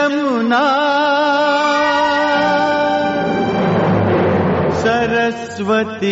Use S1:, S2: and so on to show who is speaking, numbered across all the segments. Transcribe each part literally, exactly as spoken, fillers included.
S1: जमुना सरस्वती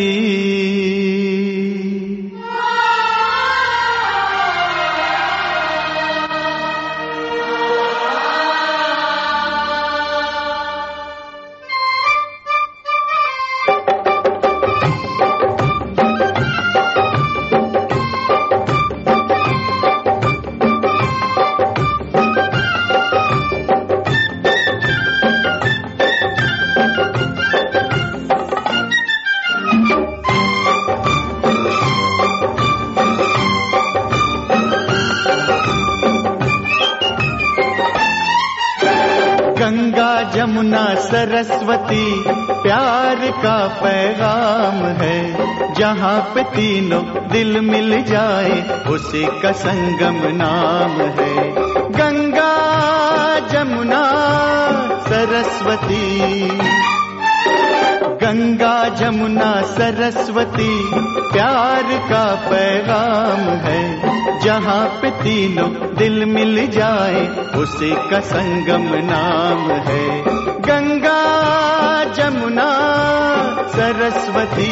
S1: गंगा जमुना सरस्वती प्यार का पैगाम है। जहाँ पे तीनों दिल मिल जाए उसी का संगम नाम है। गंगा जमुना सरस्वती, गंगा जमुना सरस्वती प्यार का पैगाम है। जहाँ पे तीनों दिल मिल जाए उसी का संगम नाम है। गंगा जमुना सरस्वती।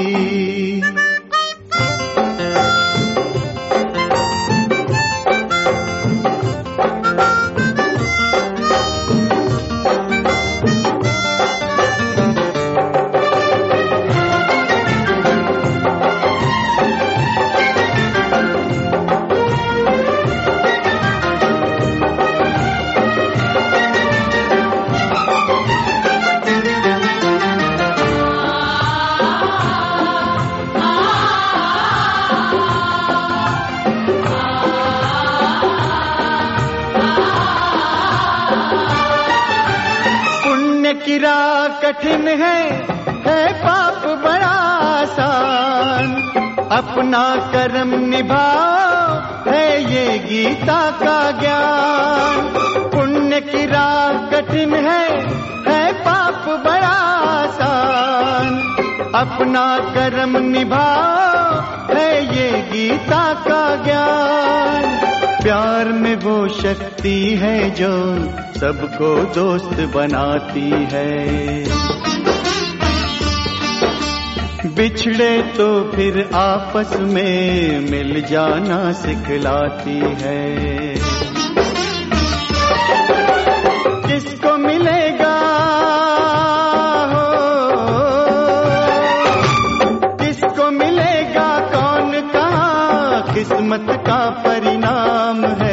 S1: की राह कठिन है, है पाप बड़ा आसान। अपना कर्म निभाओ है ये गीता का ज्ञान। पुण्य की राह कठिन है, है पाप बड़ा आसान। अपना कर्म निभाओ है ये गीता का ज्ञान। प्यार में वो शक्ति है जो सबको दोस्त बनाती है। बिछड़े तो फिर आपस में मिल जाना सिखलाती है। किसको मिलेगा हो, किसको मिलेगा कौन कहाँ, किस्मत का परिणाम है।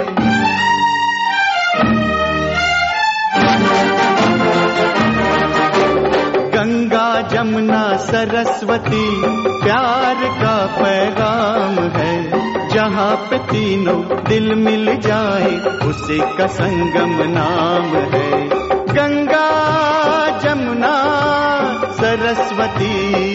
S1: गंगा जमुना सरस्वती प्यार का पैगाम है। जहाँ पे तीनों दिल मिल जाए उसी का संगम नाम है। गंगा जमुना सरस्वती।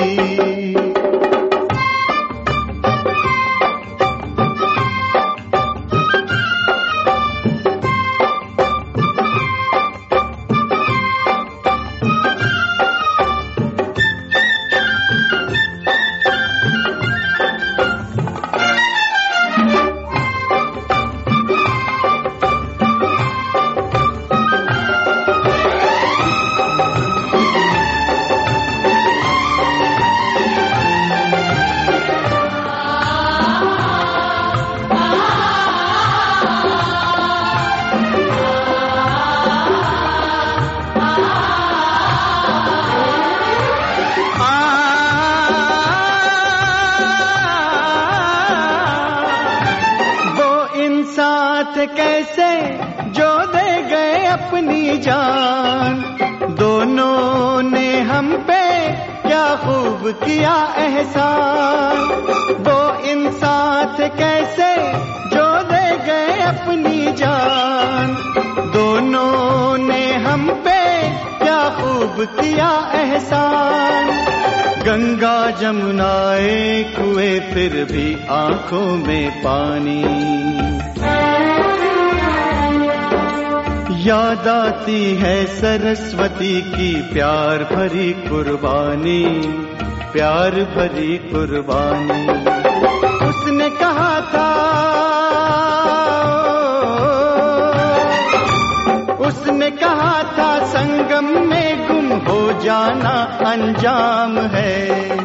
S1: साथ कैसे जो दे गए अपनी जान। दोनों ने हम पे क्या खूब किया एहसान। वो इंसान कैसे जो दे गए अपनी जान। दोनों ने हम पे क्या खूब किया एहसान। गंगा जमुना एक हुए फिर भी आंखों में पानी। याद आती है सरस्वती की प्यार भरी कुर्बानी, प्यार भरी कुर्बानी। उसने कहा था, जाना अंजाम है।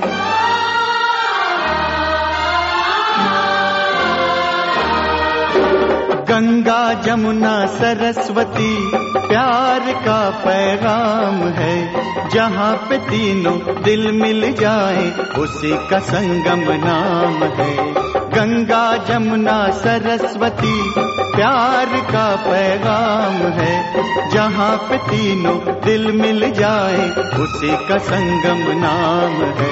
S1: गंगा जमुना सरस्वती प्यार का पैगाम है। जहाँ पे तीनों दिल मिल जाए उसी का संगम नाम है। गंगा जमुना सरस्वती प्यार का पैगाम है। जहाँ पे तीनों दिल मिल जाए उसी का संगम नाम है।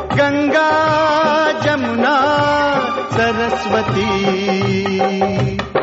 S1: गंगा जमुना सरस्वती।